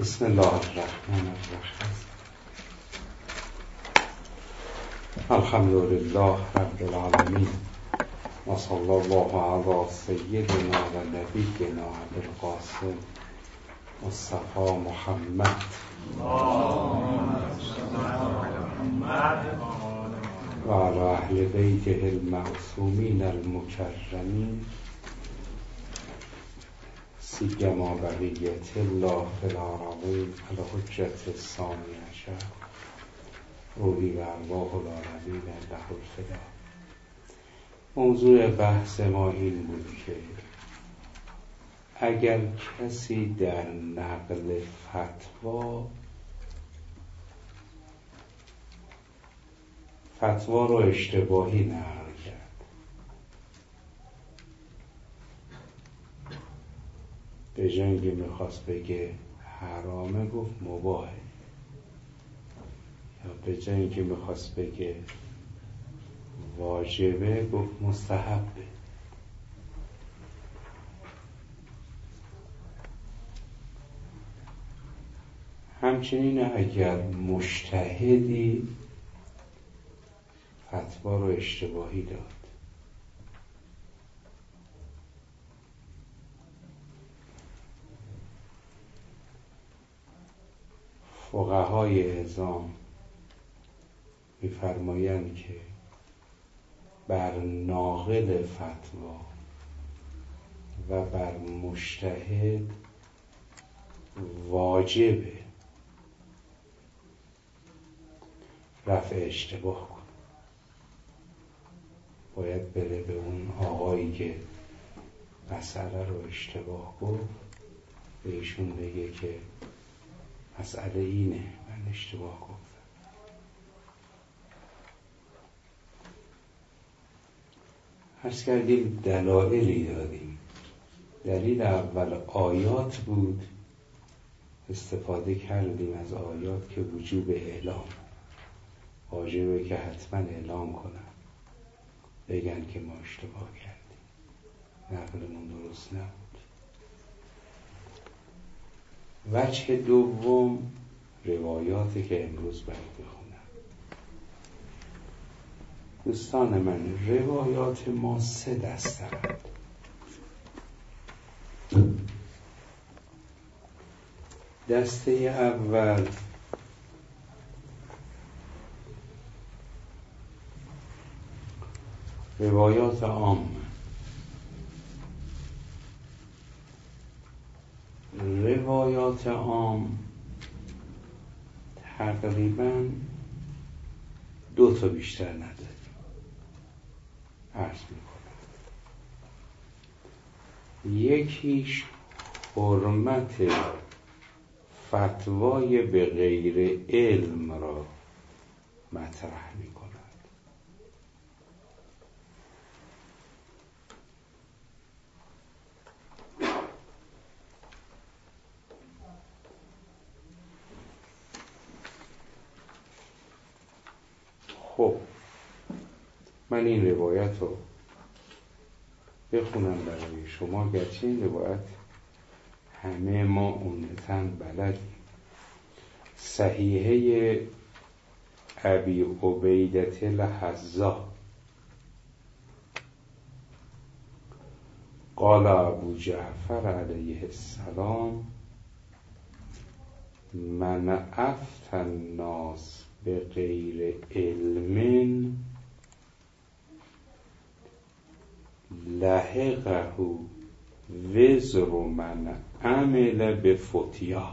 بسم الله الرحمن الرحیم. الحمد لله رب العالمین و صلی الله علی سیدنا و نبینا ابوالقاسم مصطفی محمد و علی اهل بیته المعصومین المکرمین سیما بقیت الله فی الارضین علی حجة الثانی عشر روحی و ارواح العالمین له الفدا. موضوع بحث ما این بود که اگر کسی در نقل فتوا رو اشتباهی نقل کرد، به جای اینکه میخواست بگه حرامه گفت مباهه، یا به جای اینکه میخواست بگه واجبه گفت مستحبه. همچنین اگر مجتهدی فتوا رو اشتباهی داد، فقهای اعظام می‌فرمایند که بر ناقل فتوا و بر مجتهد واجب رفع اشتباه کنه. باید بره به اون آقایی که مسئله رو اشتباه گفت، به ایشون بگه که مسئله اینه، من اشتباه گفتم. عرض کردیم دلایلی دادیم. دلیل اول آیات بود، استفاده کردیم از آیات که وجوب اعلام، واجبه که حتما اعلام کنن، بگن که ما اشتباه کردیم، نقلمون درست نبود. وجه دوم روایاتی که امروز باید بخونم. دوستان من، روایات ما 3 دسته‌اند. دسته اول روایات عام. روایات عام تقریباً 2 تا بیشتر نداره. عرض میکنم یکیش حرمت فتوای به غیر علم را مطرح میکند. خب من این روایت رو بخونم برای شما، گرچه این روایت همه ما عمدتاً بلدیم. صحیحه ابی عبیدة الحظا قال ابو جعفر علیه السلام من افتى الناس به غیر علم لحقه وزر من عمل به فتیا.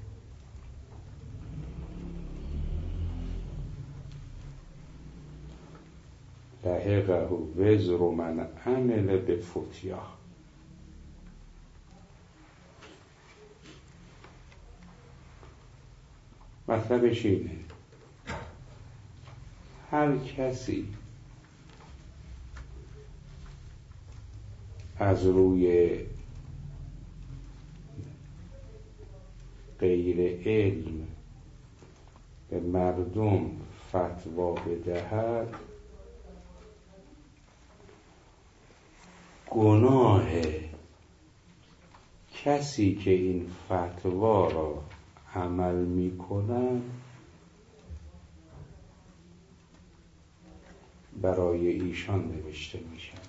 لحقه وزر من عمل به فتیا. مطلبش اینه هر کسی از روی غیر علم به مردم فتوا بدهد، گناه کسی که این فتوا را عمل میکنند برای ایشان نوشته میشود.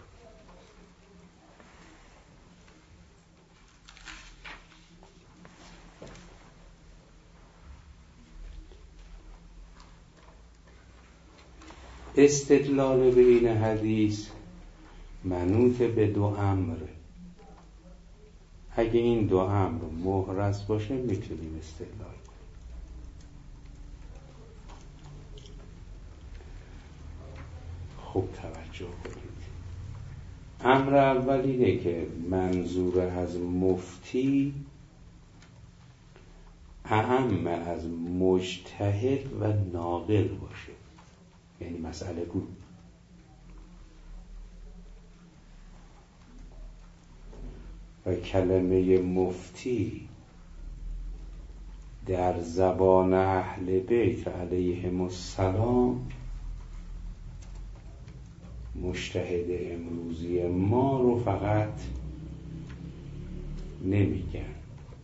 استدلال به این حدیث منوط به دو امر. اگه این دو امر محرز باشه میتونیم استدلال کنیم. خوب توجه کنید. امر اول اینه که منظور از مفتی اعم از مجتهد و ناقل باشه، یعنی مسئله گو. و کلمه مفتی در زبان اهل بیت علیهم السلام مجتهد امروزی ما رو فقط نمیگن،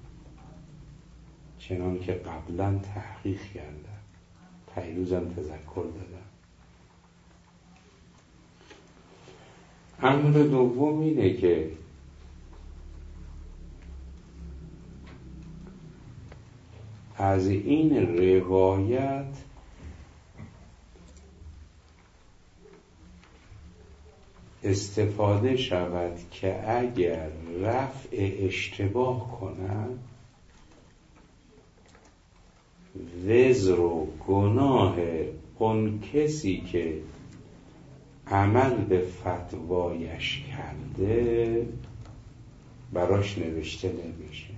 چنان که قبلا تحقیق کردن، پیروزم تذکر دادن. امر دوم اینه که از این روایت استفاده شود که اگر رفع اشتباه کنند وزر و گناه اون کسی که عمل به فتوایش کرده براش نوشته نمیشه.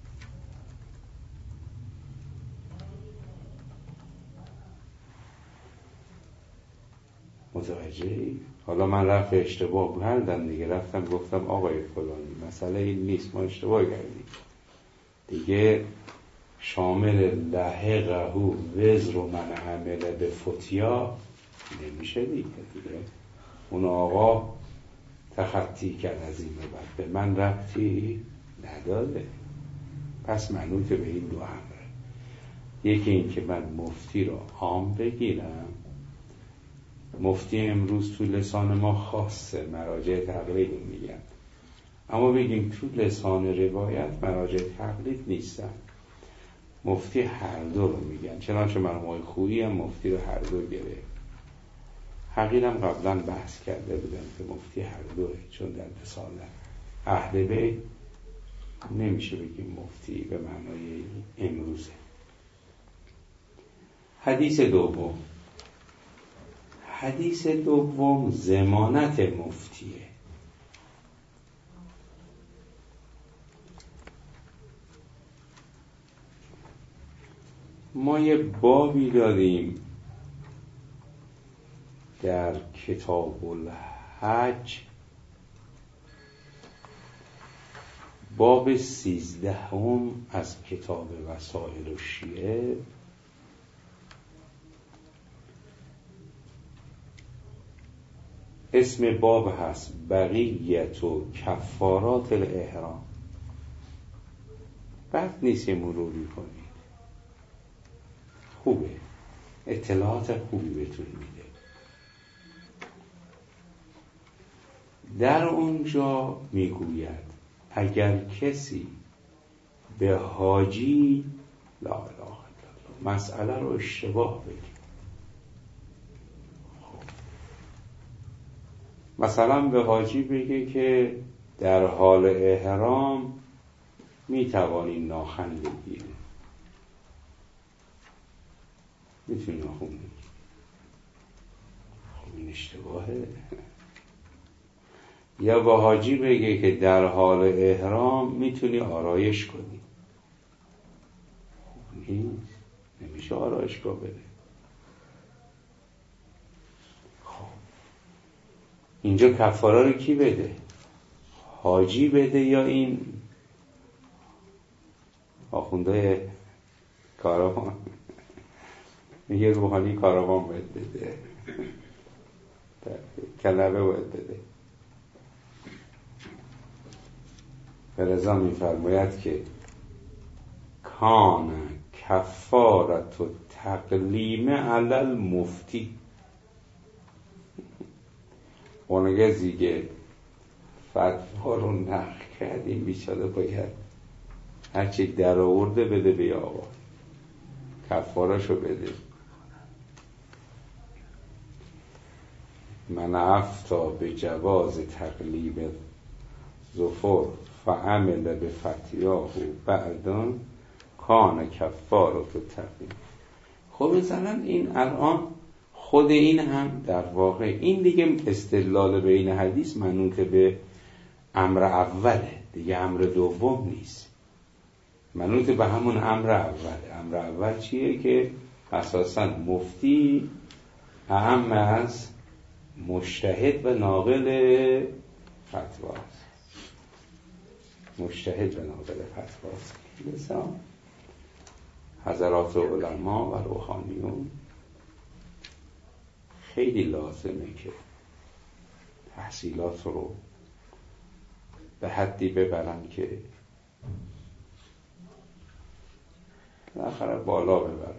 متوجهی؟ حالا من رفع اشتباه کردم دیگه، رفتم گفتم آقای فلانی مسئله این نیست، ما اشتباه کردیم دیگه، شامل لحقه وزر و من عمل به فتیا نمیشه دیگه. اون آقا تخطی کرد از این به بعد، به من ربطی نداره. پس منوط به این دو امره. یکی این که من مفتی رو عام بگیرم، مفتی امروز تو لسان ما خاصه، مراجع تقلید میگن، اما بگیم تو لسان روایت مراجع تقلید نیستن، مفتی هر دو رو میگن. چنانچه مرحوم خویی هم مفتی رو هر دو گرفت. حقیرم قبلا بحث کرده بودم که مفتی هر دوه، چون در لسان اهل بیت نمیشه بگیم مفتی به معنای امروزه. حدیث دوم ضمانت مفتیه. ما یه بابی داریم در کتاب الحج، باب 13 از کتاب وسائل الشیعه، اسم باب هست بقیت و کفارات الاحرام. بد نیست یه مروری کنید، خوبه، اطلاعات خوبی بهتون میده. در اونجا میگوید اگر کسی به حاجی لا اله الا الله مسئله رو اشتباه بگه، مثلا به حاجی بگه که در حال احرام میتوانی ناخن بگیری، میتونی ناخن بگیری، خب این اشتباهه. یا به حاجی بگه که در حال احرام میتونی آرایش کنی، خب نیست، نمیشه آرایشگاه بره. خب اینجا کفاره رو کی بده؟ حاجی بده یا این آخونده کاروان؟ میگه روحانی کاروان باید بده، کلبه باید بده. فرزان میفرماید که کان کفارت و تقلیم علی المفتی. اونگه زیگه فتوا رو نقل کردیم بیچاره باید هرچی در آورده بده به آقا، کفارشو بده. من افتا به جواز تقلیب ظفر فعمل به فتیاه و بعدان کان کفارت و تقلیب. خب مثلا این الان خود این هم در واقع این دیگه استدلال بین حدیث منوط به امر اوله دیگه، امر دوم نیست، منوط به همون امر اوله. امر اول چیه؟ که اساساً مفتی اهم از مجتهد و ناقل فتواست. مجتهد و ناقل فتواست. مثلا حضرات علما و روحانیون خیلی لازمه که تحصیلات رو به حدی ببرن که بالاخره بالا ببرن.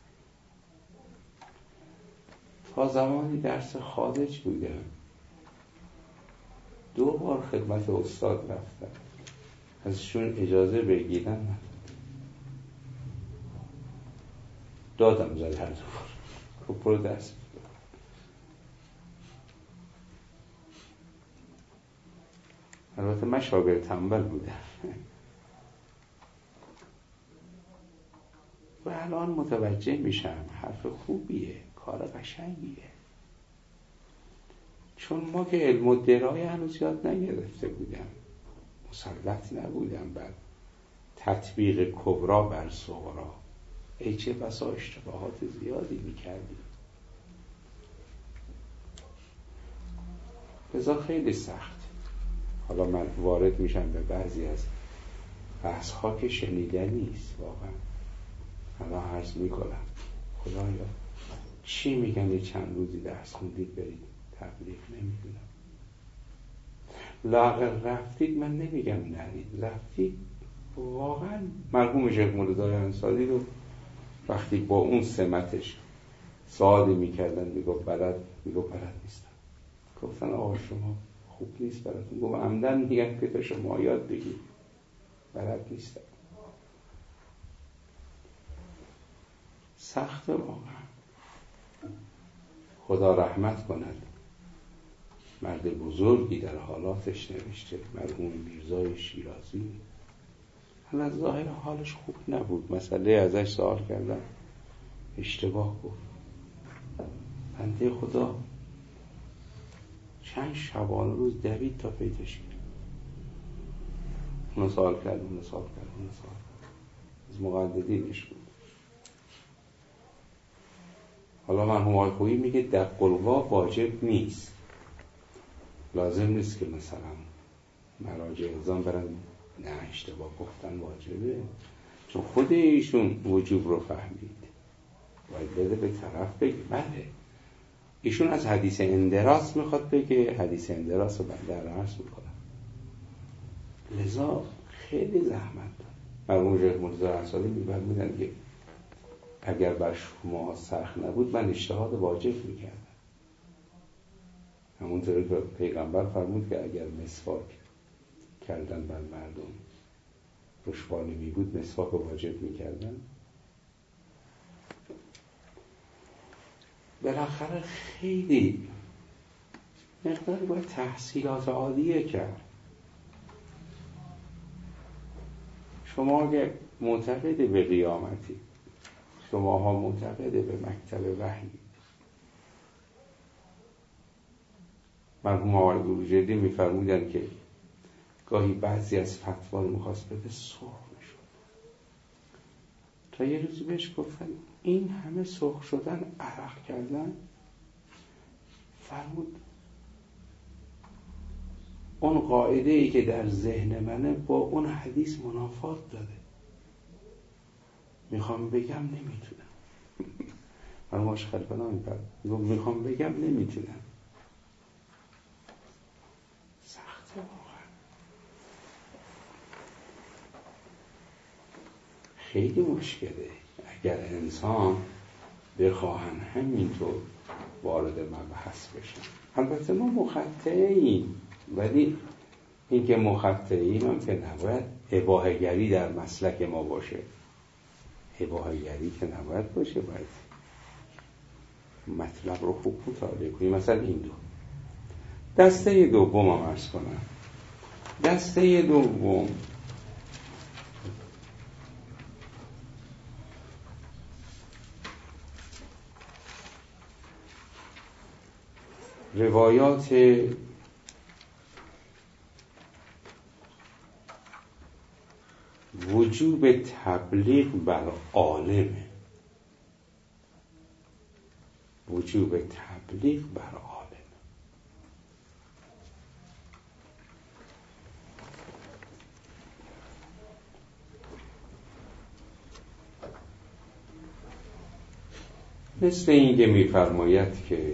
تا زمانی درس خارج بودم 2 بار خدمت استاد رفتم، ازشون اجازه بگیرن ندادم، دادم زد هر 2 بار. خب برو درس. البته من شاگرد تنبل بودم و الان متوجه میشم حرف خوبیه، کار قشنگیه، چون ما که علم و درایه هنوز یاد نگرفته بودم، مسلط نبودم بر تطبیق کبرا بر صغرا. ای چه بسا اشتباهات زیادی میکردیم. لذا خیلی سخت. حالا من وارد میشم به بعضی از بحث ها که شنیدنی است واقعا. الان عرض میکنم خدایا چی میگن یه چند روزی درس خوندید برید تبلیغ، نمیدونم. لااقل رفتید، من نمیگم نرید، رفتید. واقعا مرحوم شیخ مرتضی انصاری رو وقتی با اون سمتش سوالی میکردن میگفت بلد نیستم. گفتن آقا شما خوب نیست براتون. گفت عمدن میگن که تا شما یاد بگید، بلد نیستم. سخت واقعا. خدا رحمت کند مرد بزرگی در حالاتش نوشته، مرحوم میرزای شیرازی. حالا ظاهر حالش خوب نبود، مسئله ازش سوال کردم اشتباه گفت. بنده خدا چند شبانه روز دوید تا پیداش کرد. اونو سوال کرد. از مقلدینش بود. حالا مرحوم آقای خویی میگه دق القا واجب نیست، لازم نیست که مثلا مراجع الزام برن نه اشتباه گفتن واجبه، چون خود ایشون وجوب رو فهمید باید بده به طرف بگه. بله ایشون از حدیث اندراس میخواد بگه، حدیث اندراس رو بنده عرض میکنم. لذا خیلی زحمت داد. مرحوم شیخ مرتضی انصاری میفرمودن که اگر بر شما سخت نبود من اجتهاد واجب میکردم. همونطوری که پیغمبر فرمود که اگر مسواک کردن بر مردم دشوار نمی بود مسواک واجب میکردن. بالاخره خیلی مقداری باید تحصیلات عالیه کرد. شما اگه معتقد به قیامتی، شماها معتقد به مکتب وحی. مرحوم آقای بروجردی میفرمودن که گاهی بعضی از فتوا رو میخواست بده سرخ میشد، تا یه روزی بهش گفتن این همه سرخ شدن عرق کردن، فرمود اون قاعده ای که در ذهن منه با اون حدیث منافات داره، میخوام بگم نمیتونم. من ماش خلفنا میخوام بگم نمیتونم. سخته واقعا. خیلی مشکله اگر انسان بخواهن همینطور وارد مبحث بشن. البته ما مخطئیم، ولی این که مخطئیم هم که نباید اباحه‌گری در مسلک ما باشه. اباحه‌گری که نباید باشه، باید مطلب رو خوب مطالعه کنیم. مثلا این دو دسته دوم هم عرض کنم. دسته دوم روایات وجوب تبلیغ بر عالمه. وجوب تبلیغ بر عالم. مثل این که می‌فرماید که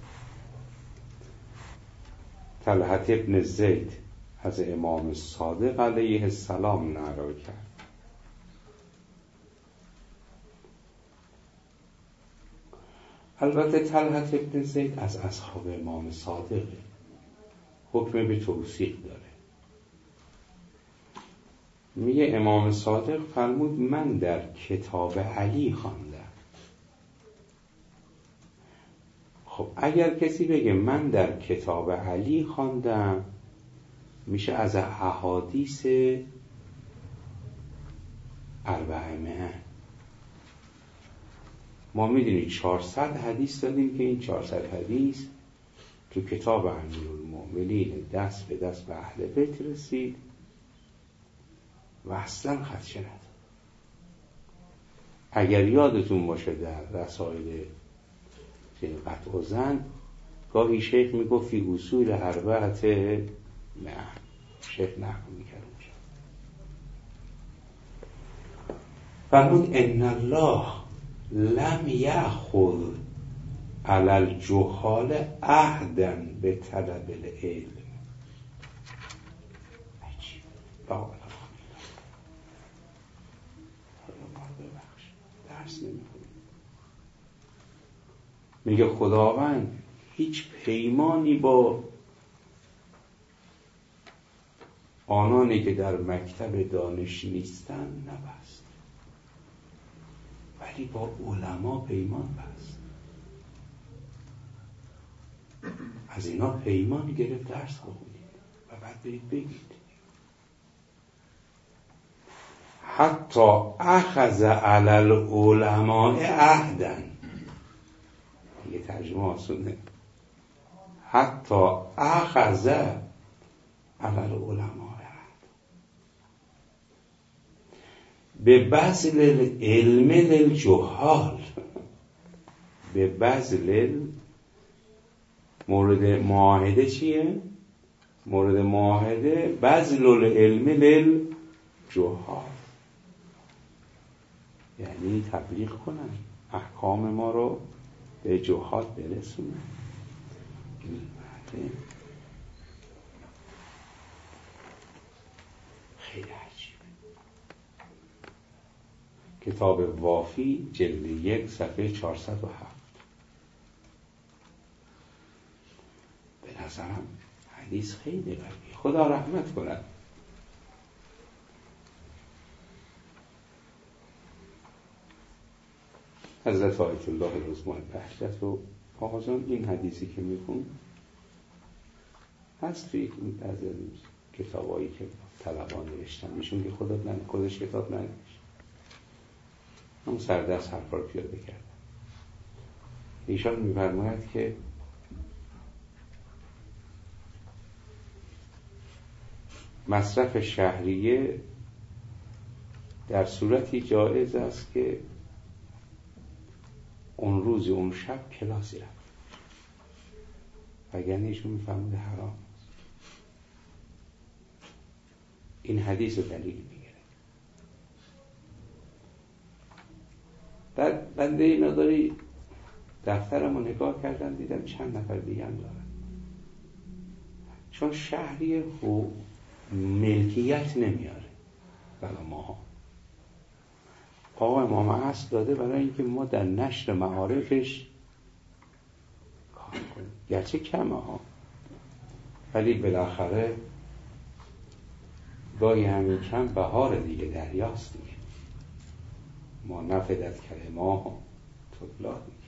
طلحة ابن زید از امام صادق علیه السلام نقل کرد. البته طلحة ابن زید از اصحاب امام صادقه، حکم به توثیق داره. میگه امام صادق فرمود من در کتاب علی خواندم. خب اگر کسی بگه من در کتاب علی خواندم، میشه از احادیث 400. ما میدونید 400 حدیث دادیم که این 400 حدیث تو کتاب امیرالمؤمنین دست به دست به اهل بیت رسید و اصلا خدشه نداد. اگر یادتون باشه در رسائل قطع و زن گاهی شیخ میگفت فی اصول اربعت، نه شیخ نقل میکرد اونجا، فرمود ان الله لم یأخذ علی الجهال عهدا به طلب العلم. عجیب. درس نمی‌کنه. میگه خداوند هیچ پیمانی با آنانی که در مکتب دانش نیستن نبست، ولی با علما پیمان بست. از اینا پیمان گرفت درس بخونید و بعد برید بگید. حتی اخذ علی العلماء عهدا. یه ترجمه آسونه. حتی اخذ علی العلماء عهد به بذل العلم للجهال. به بذل مورد معاهده چیه؟ مورد معاهده بذل العلم للجهال، یعنی تبلیغ کنن احکام ما رو به جهال برسونن. خیلی عجیبه. کتاب وافی جلد 1 صفحه 407. به نظرم حدیث خیلی قوی. خدا رحمت کند. حضرت آیت الله رضوان بهجت و آقازان این حدیثی که میخون هست توی از کتابایی که طلبان نوشتن، ایشون که خودش کتاب ننوشت، اون سردست حرفا رو پیاده کردن. ایشان میفرماید که مصرف شهریه در صورتی جایز است که اون روز اون شب کلاسی رفت، وگرنه ایشون میفرموده حرام. این حدیث رو دلیل میگیره. بعد بنده این مقداری دفترم رو نگاه کردم، دیدم چند نفر دیگه هم دارن، چون شهریه و ملکیت نمیاره برای ما. آقا امام عصر داده برای اینکه ما در نشر معارفش کار کنیم، گرچه کمه ها، ولی بالاخره گاهی همین کم بهار دیگه، دریاست دیگه. ما نفدت کلمه طلا دیگه.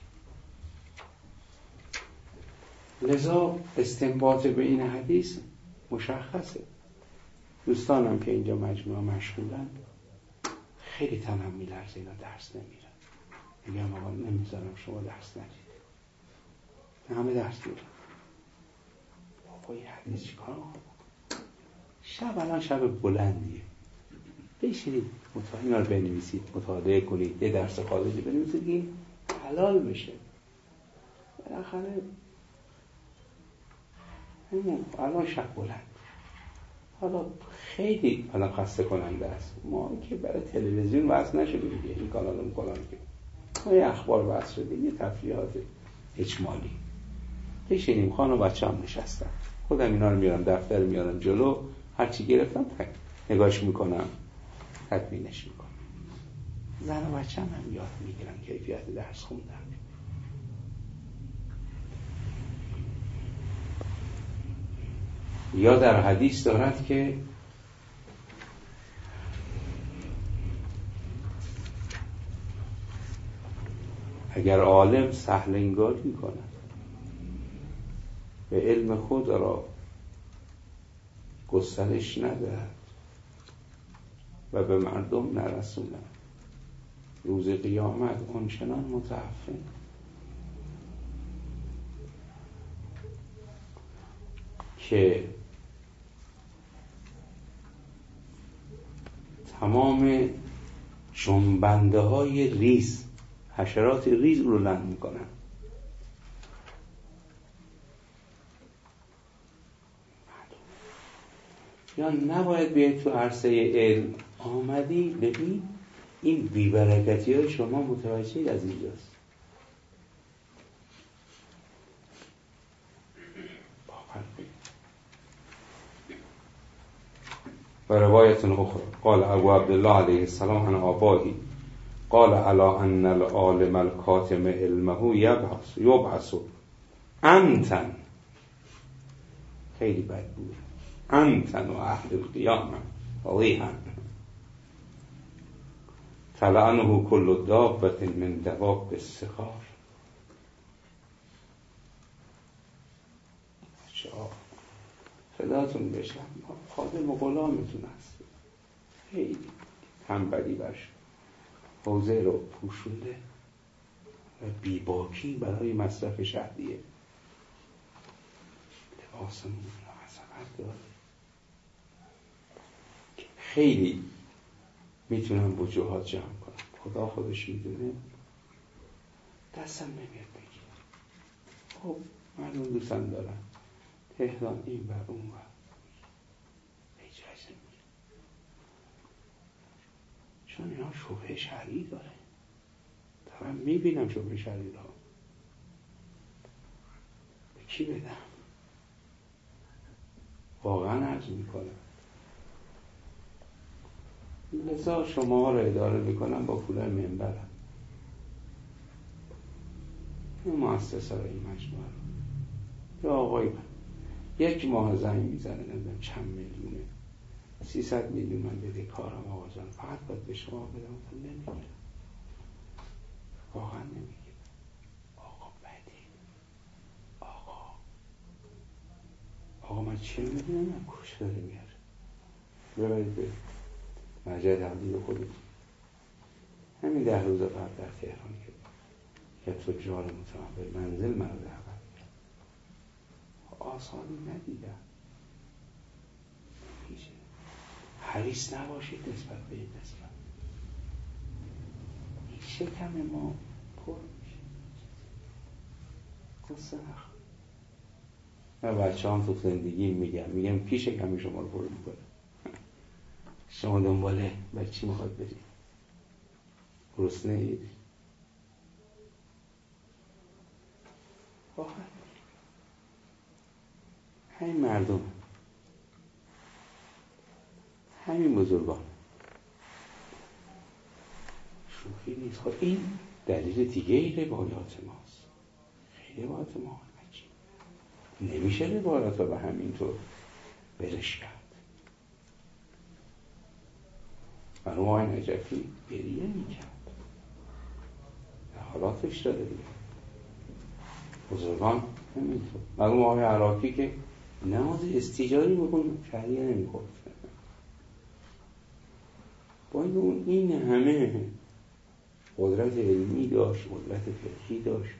لذا استنباط به این حدیث مشخصه. دوستانم که اینجا مجموعه مشغولن خیلی تنم میلرزه، اینا درس نمیرن. میگم آقا نمیذارم شما درس ندید، همه درس میرن. بابا این حدیث چیکار کنم؟ شب الان شب بلندیه، بشینید اینا رو بنویسید، مطالعه کنید، یه درس خارجی بنویسید، این حلال بشه. بالاخره الان شب بلند، حالا خیلی الان خسته کننده است. ما که برای تلویزیون واسه نشدیم دیگه، این کانال اون کانال که ما یه اخبار واسه شدیم، یه تفریحات اجمالی. بشینیم، خانم بچه هم نشستن، خودم اینا رو میارم دفتر، میارم جلو، هرچی گرفتم نگاش میکنم، تدوینش میکنم. زن و بچه هم یاد میگیرن کیفیت درس خوندن. یا در حدیث دارد که اگر عالم سهل انگاری کند، به علم خود را گسترش ندهد و به مردم نرسوند، روز قیامت آنچنان متعفن که تمام جنبنده های ریز، حشرات ریز رو لعن میکنن. یا نباید بیاید تو عرصه علم، آمدی ببین این بی‌برکتی های شما متوجه از اینجاست. و روایت اخرى قال ابو عبدالله علیه السلام عن آبائه قال الا ان العالم الکاتم علمه یبعث انتن، خیلی بد بود، انتن و اهل القیامه وضیحا تلعنه کل دابة من دواب السخار. فداتون بشم، خادم و غلامتون هست، خیلی تنبلی برش حوزه رو پوشونده و بیباکی برای مصرف شهریه، لباسمون عظمت داره، خیلی میتونم وجوهات جمع کنم، خدا خودش میدونه، دستم نمیاد بگیرم. خب مردم دوستم دارن، تهران این بر اون بر اجازه میگه، چون اینا شبه شرعی داره، دارم میبینم شبه شرعی را به کی بدم؟ واقعا عرض میکنم. لذا شما را اداره میکنم با پول منبرم، این مؤسسه را، این مجموعه را، یا آقای من یک ماه زنگ میزنه نمیدونم چند میلیونه، 300 میلیون من بده کارم آقا جان، فقط باید به شما بدم. نمیگیرم، واقعا نمیگیرم. آقا بدی، آقا من چه میدونم کش داره میاره، ببرید به مرجع تحلیل خودتون. همین 10 روز قبل در تهران که تجار متمول منزل منو دعوت کرد، آسانی ندیدم. هیچ حریص نباشید نسبت به این نسبت، این شکم ما پر میشه، قصه نخور. من بچه هم تو زندگی میگم کی شکم شما رو پر میکنه؟ شما دنباله بچی میخواد برید؟ گرسنه اید؟ واقعا همین مردم، همین بزرگان، اینجوری نیست. خب این دلیل دیگه ای روایات ماست. خیلی روایات ما عجیب، نمیشه روایات رو به همینطور برش کرد. مرحوم آقای نجفی گریه میکرد، حالاتش داره دیگه. بزرگان همینطور. مرحوم آقای عراقی که نماز استیجاری بکن شهریه نمیخورد، باید اون این همه قدرت علمی داشت، قدرت فقهی داشت.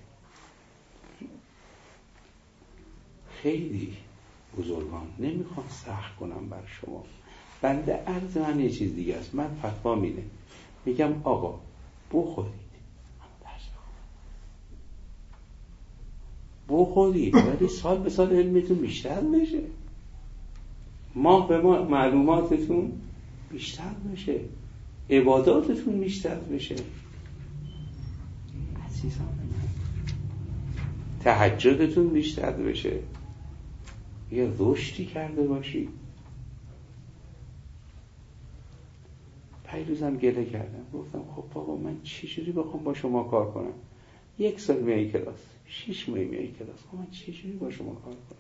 خیلی بزرگان، نمیخوام سخت کنم بر شما، بنده عرض من یه چیز دیگه است. من فتوا میگم آقا بخورید، بخورید ولی سال به سال علمتون بیشتر بشه، ماه به ماه معلوماتتون بیشتر بشه، عباداتتون بیشتر بشه. عزیزان من، تهجدتون بیشتر بشه، یه رشدی کرده باشی. پیروزم گله کردم، گفتم خب بابا من چجوری بخوام با شما کار کنم؟ 1 سال میای کلاس، 6 ماه میای کلاس، خب من چجوری با شما کار کنم؟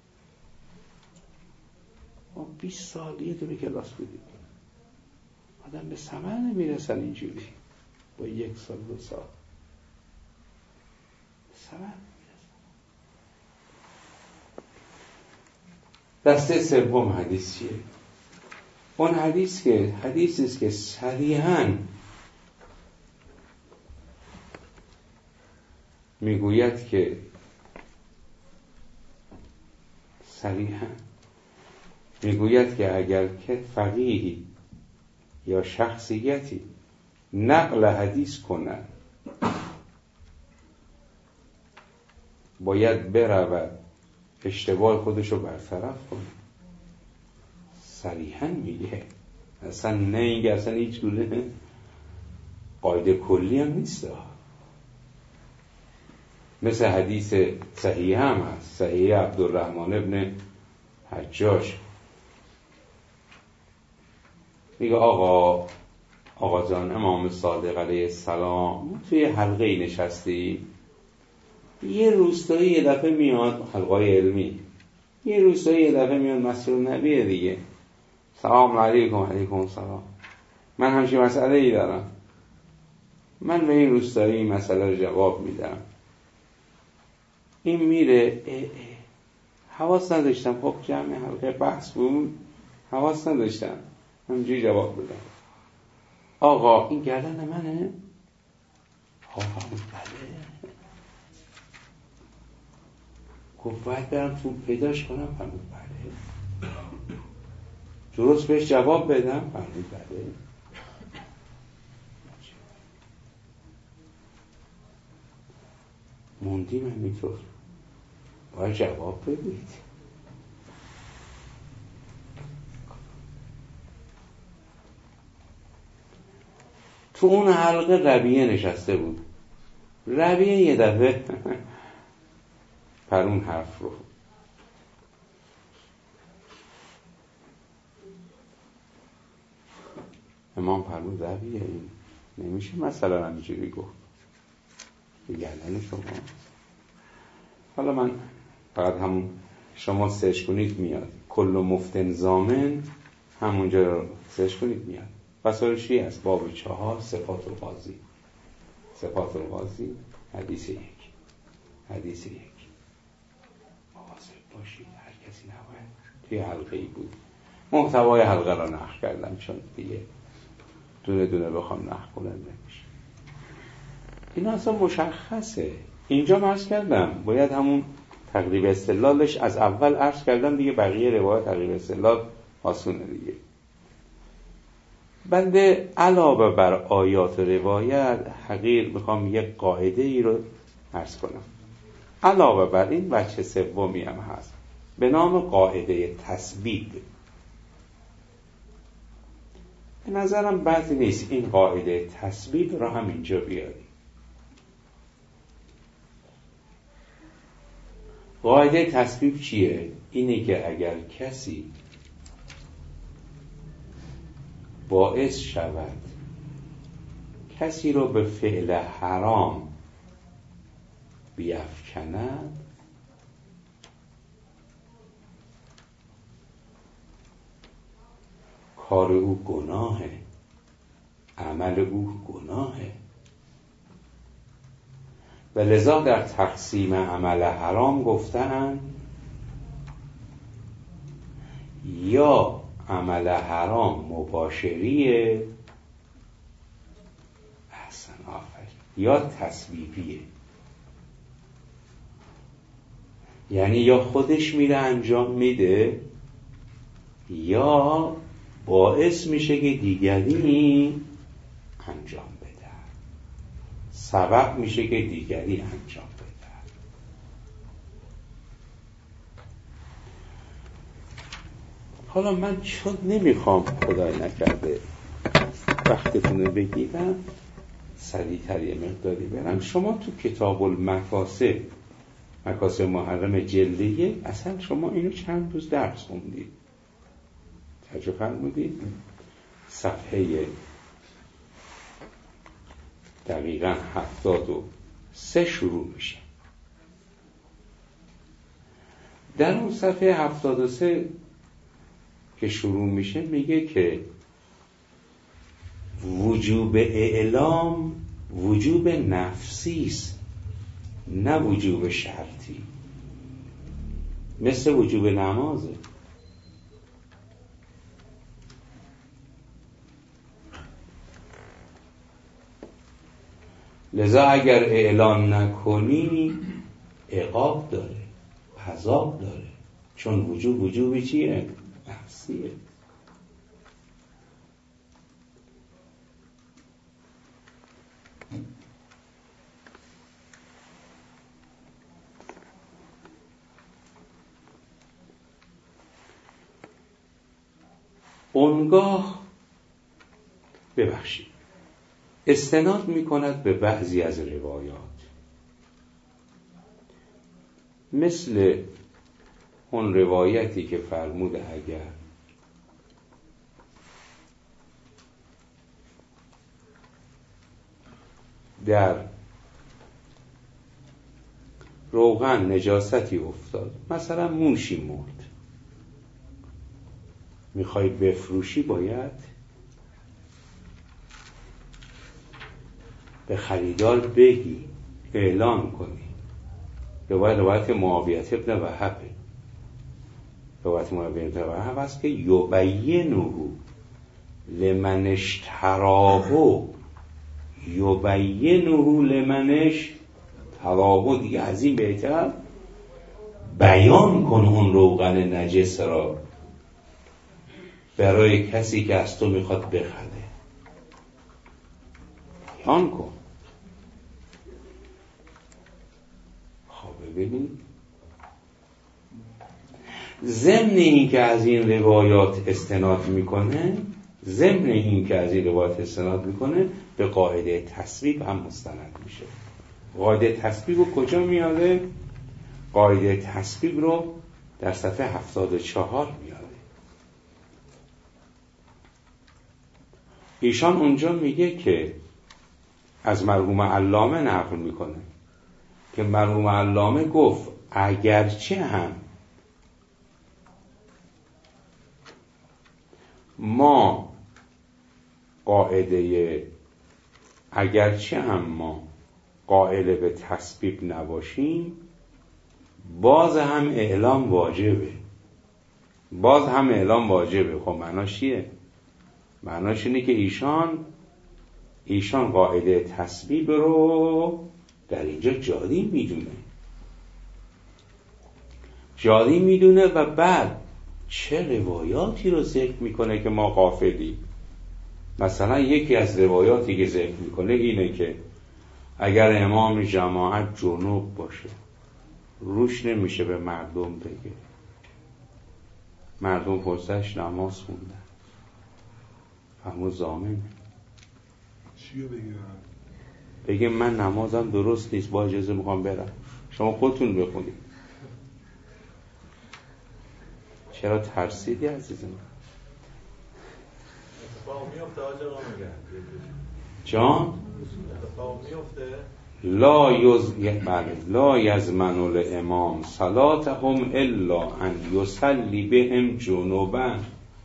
ما 20 سال یه دونه کلاس بودیم، آدم به ثمر نمیرسن اینجوری با 1 سال 2 سال به ثمر نمیرسن. دسته سوم حدیث چیه؟ اون حدیثی است که صریحاً میگوید که اگر که فقیهی یا شخصیتی نقل حدیث کنند باید برود اشتباه خودشو برطرف کنه. صریحاً میگه، اصلا نه اینکه اصلا هیچ گونه قاعده کلی هم نیست. مثل حدیث صحیح هم هست، صحیح عبدالرحمن ابن حجاج، میگه آقا جان، امام صادق علیه السلام توی حلقه نشستی، یه روستایی یه دفعه میاد، حلقه علمی، یه روستایی یه دفعه میاد مسجد نبی دیگه، سلام علیکم. علیکم سلام. من همچین مسئله ای دارم، من به این روستایی این مسئله رو جواب میدم. این میره حواس نداشتم، خب جمع حلقه بحث بود، حواس نداشتم، همینجوری جواب بدم. آقا این گردن منه؟ آقا بله. گفت باید برم تو پیداش کنم؟ فرمود بله. درست بهش جواب بدم؟ فرمود بله. موندیم همینطور، باید جواب بدید. تو اون حلقه ربیعه نشسته بود. ربیعه یه دفعه پرون حرف رو امام فرمود ربیعه این نمیشه مثلا همینجوری گفت به گردن شما. حالا من فقط همون شما سرچ کنید میاد، کل مفتن زامن، همونجا رو سرچ کنید میاد. وسائلشی است، باب 4 صفات القاضی. صفات القاضی حدیث 1. مواظب باشید، هر کسی نباید توی حلقه ای بود. محتوای حلقه را نقل کردم چون دیگه دونه دونه بخوام نقل کنم نمیشه. این اصلا مشخصه. اینجا عرض کردم باید همون تقریب استدلالش از اول عرض کردم دیگه، بقیه روایت تقریب استدلال آسونه دیگه. بنده علاوه بر آیات روایت حقیر میخوام یک قاعده ای رو عرض کنم. علاوه بر این وجه سومی هم هست به نام قاعده تثبیت. به نظرم بد نیست این قاعده تثبیت رو هم اینجا بیاریم. قاعده تثبیت چیه؟ اینه که اگر کسی باعث شود کسی رو به فعل حرام بیفکند کار او گناهه، عمل او گناهه. و لذا در تقسیم عمل حرام گفتن یا عمل حرام مباشریه، احسن آفرین، یا تسبیبیه، یعنی یا خودش میره انجام میده یا باعث میشه که دیگری انجام بده، سبب میشه که دیگری انجام بده. حالا من چون نمیخوام خدای نکرده وقتتون رو بگیرم، سریع‌تر یه مقداری برم. شما تو کتاب المکاسب، مکاسب محرم جلد 1 اصلا شما اینو چند روز درس خوندید، توجه فرمودید؟ صفحه دقیقاً 73 شروع میشه. در اون صفحه 73 که شروع میشه میگه که وجوب اعلام وجوب نفسی است، نه وجوب شرطی، مثل وجوب نمازه. لذا اگر اعلان نکنی عقاب داره، عذاب داره، چون وجوب چیه؟ نفسیه. اونگاه ببخشید استناد میکند به بعضی از روایات، مثل اون روایتی که فرمود اگر در روغن نجاستی افتاد، مثلا موشی مرد، میخوای بفروشی باید به خریدار بگی، اعلان کنی. روایت معاویه ابن وهب، روایت معاویه ابن وهب است که یبینه لمن اشتراه، یبینه لمن اشتراه، دیگه از این بهتر بیان کن اون روغن نجس را برای کسی که از تو میخواد بخره، بیان کن. خب ببینید ضمن این که از این روایات استناد میکنه به قاعده تصویب هم مستند میشه. قاعده تصویب رو کجا میاره؟ قاعده تصویب رو در صفحه 74 میاره. ایشان اونجا میگه که از مرحوم علامه نقل میکنه که مرحوم علامه گفت اگرچه هم ما قائل به تسبیب نباشیم، باز هم اعلام واجبه. خب معناش چیه؟ معناش اینه که ایشان قاعده تسبیب رو در اینجا جاری میدونه و بعد چه روایاتی رو ذکر میکنه که ما غافلیم. مثلا یکی از روایاتی که ذکر میکنه اینه که اگر امام جماعت جنوب باشه روش نمیشه به مردم بگه، مردم پرسش نماز خوندن، فهمو زامنه، چیو بگه من نمازم درست نیست، با اجازه میخوام برم، شما خودتون بخونید. چرا ترسیدی عزیزم؟ اتفاق میفته آجا میگن جان لا یضمن الامام صلاتهم الا ان یصلی بهم جنوبا.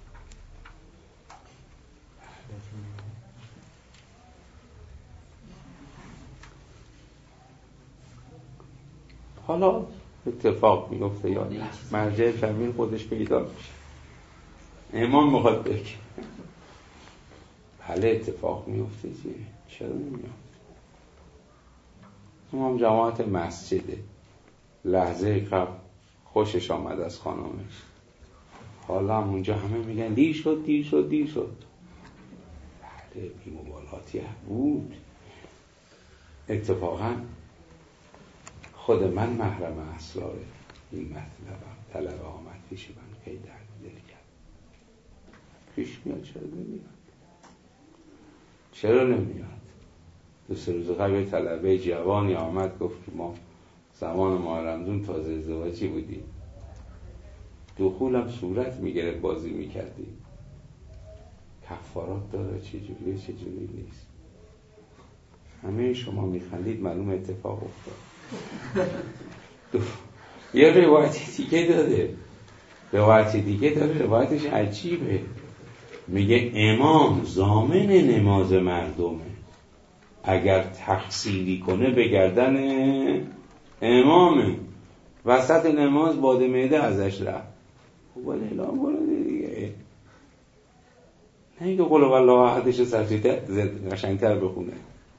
حالا اتفاق میفته یا نه، مرجع تأویل خودش پیدا میشه. امام میخواد بگه بله اتفاق میفته، چرا نمیاد؟ امام جماعت مسجده، لحظه قبل خوشش آمد از خانمش، حالا هم اونجا همه میگن دیر شد دیر شد دیر شد. بله بی‌مبالاتی بود. اتفاقا خود من محرم اسرار این مطلبم، طلب آمد پیش من خیلی درد دل کرد. پیش میاد چرا نمیاد؟ چرا نمیاد؟ 2-3 روز قبل طلبه جوانی آمد گفت که ما زمان ماه رمضان تازه ازدواجی بودیم، دخولم صورت میگرفت بازی میکردیم، کفارات داره، چجوری نیست. همه شما میخندید، معلوم اتفاق افتاد. یه روایت دیگه داره، روایتش عجیبه. میگه امام ضامن نماز مردمه، اگر تقصیری کنه به گردن امامه. وسط نماز باد معده ازش رفت، خب ولی اعلام کنه دیگه، نه که قل هو الله احدش قشنگتر بخونه.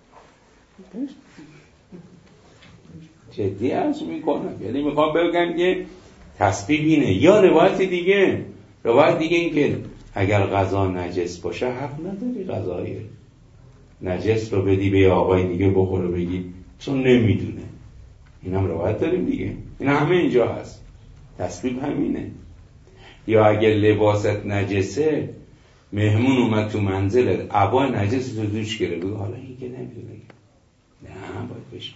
جدی عرض میکنم، یعنی میخوام بگم که تسبیح اینه. یا روایت دیگه این که اگر غذا نجس باشه حق نداری غذای نجس رو بدی به آقای دیگه بخوره بگی چون نمیدونه. این هم روایت داریم دیگه، این همه اینجا هست. تسبیح همینه. یا اگر لباست نجسه، مهمون اومد تو منزلت عبای نجس تو دوش گره، بگو حالا این که نمیدونه، نه باید بهش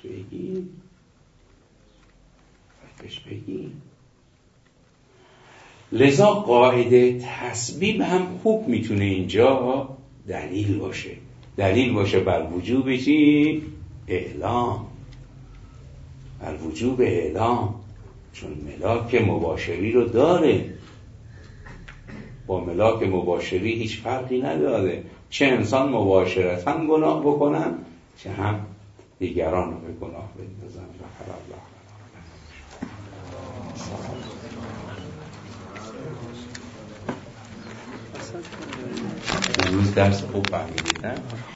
بگی. لذا قاعده تسبیح هم خوب میتونه اینجا دلیل باشه بر وجوب چی؟ اعلام، بر وجوب اعلام. چون ملاک مباشری رو داره، با ملاک مباشری هیچ فرقی نداره، چه انسان مباشرتاً گناه بکنن چه هم دیگران رو به گناه بندازن. امروز درس خوب فهمیدید نه؟